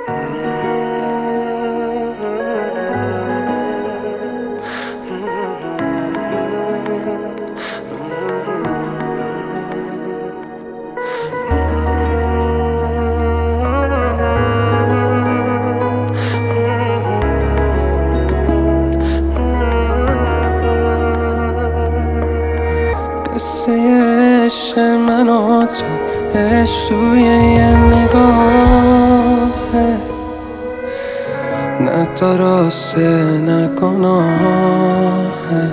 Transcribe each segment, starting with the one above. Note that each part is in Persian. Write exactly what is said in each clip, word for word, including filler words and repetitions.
قصه عشق من و تو، عشق توی یه نگاهه، نه درسته نه گناهه.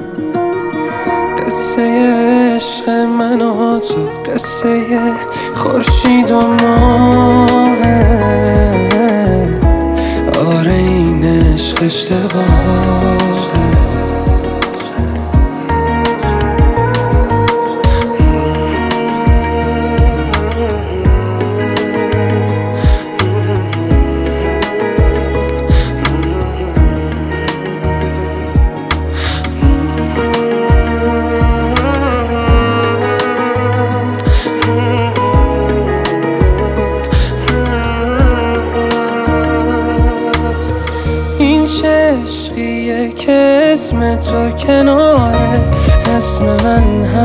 قصه عشق من و تو، قصه خورشید و ماهه. آره این عشق اشتباهه. چه عشقیه که اسم تو کناره اسم من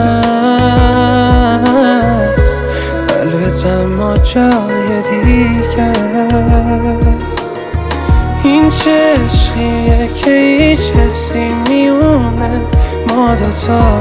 هست، قلبت اما جای دیگه است. این چه عشقیه که هیچ حسی میونه ما دوتا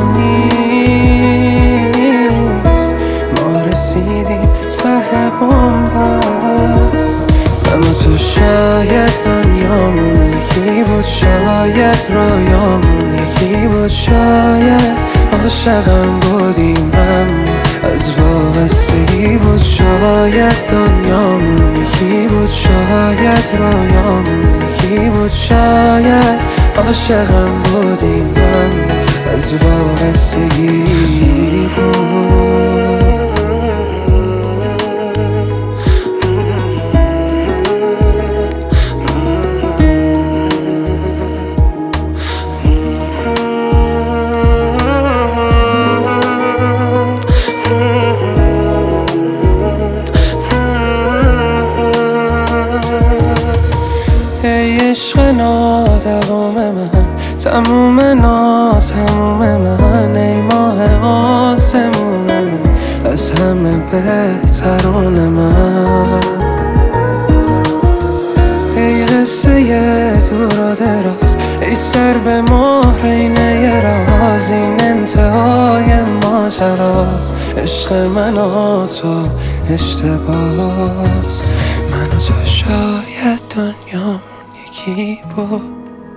نیست، ما رسیدیم ته بن‌بست. من و تو شاید دنیامون یکی بود، شاید رویامون یکی بود، شاید عاشقم بودیم اما از وابستگی بود. شاید دنیامون یکی بود، شاید رویامون یکی بود، شاید عاشقم بودیم اما از وابستگی بود. عشق نادوام من، تموم ناتموم من، ای ماه آسمون من، از همه بهترون من. ای قصه دور و دراز، ای سر به مهر اینه راز، این انتهای ماجراست. عشق من و تو اشتباس، من و تو شاید دنیامون یکی بود،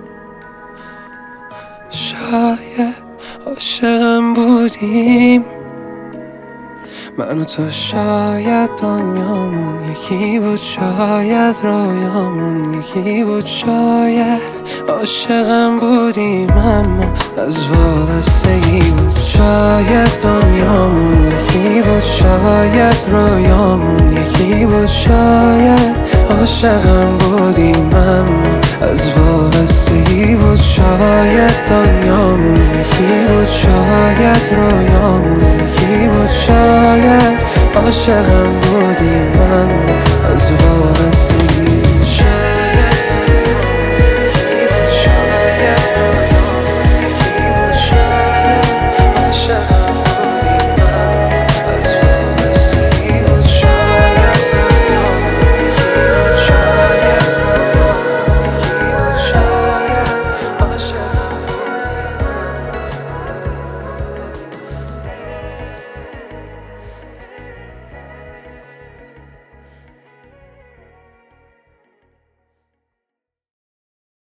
شاید عاشقم بودیم. من و تو شاید دنیامون یکی بود، شاید رویامون یکی بود، شاید عاشقم بودیم اما از وابستگی بود. شاید دنیامون یکی بود، شاید رویامون یکی بود، شاید عاشقم بودیم اما از وابستگی بود. شاید دنیامون یکی بود، شاید رویامون یکی بود، شاید عاشقم بودیم اما از وابستگی